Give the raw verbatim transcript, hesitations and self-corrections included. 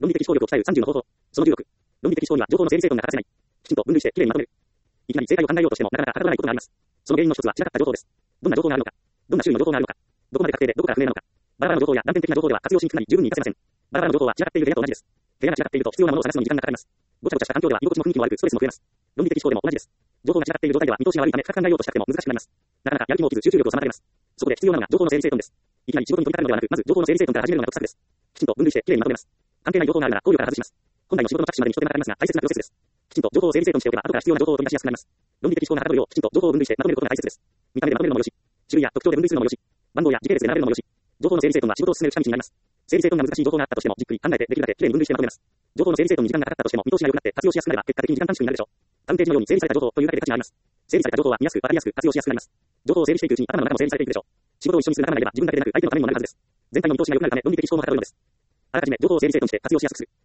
論理的思考力を鍛えるさんじゅうの方法。そのじゅうろく。論理的思考には情報の整理整頓が欠かせない。きちんと分類してきれいにまとめる。いきなり正解を考えようとしてもなかなかはかどらないことがあります。その原因の一つは違った情報です。どんな情報があるのか。どんな種類の情報があるのか。どこまで確定でどこから不明なのか。バラバラの情報や断片的な情報では活用しにくくなり十分に活かせません。バラバラの情報は違っている部屋と同じです。部屋が違っていると必要なものを探すのに時間がかかります。ごちゃごちゃした環境では居心地も雰囲気も悪くストレスも増えます。論理的思考でも同じです。情報が違っている状態では見通しが悪いため深く考えようとしたくても難しくなります。なかなかやる気も起きず集中力を妨げます。そこで必要なのが情報の整理整頓です。いきなり仕事に取り掛かるのではなく、まず情報の整理整頓から始めるのが得策です。きちんと分類してきれいにまとめます。関係ない情報があるなら考慮から外します。本来の仕事の着手までに一手間かかりますが大切なプロセスです。きちんと情報を整理整頓しておけば後から必要な情報を取り出しやすくなります。論理的思考がはかどるようきちんと情報を分類してまとめることが大切です。見た目でまとめるのもよし、種類や特徴で分類するのもよし、番号や時系列で並べるのもよし、情報の整理整頓は仕事を進める近道になります。整理整頓が難しい情報があったとしてもじっくり考えてできるだけきれいに分類してまとめます。情報の整理整頓に時間がかかったとしても見通しが良くなって活用しやすくなれば結果的に時間短縮になるでしょう。タウンページのように整理された情報というだけで価値があります。整理された情報は見やすくわかりやすく活用しやすくなります。情報を整理していくうちに頭の中も整理されていくでしょう。仕事を一緒にする仲間がいれば自分だけでなく相手のためにもなるはずです。全体の見通しが良くなるため論理的思考もはかどるのです。あらかじめ情報を整理整頓して活用しやすくする。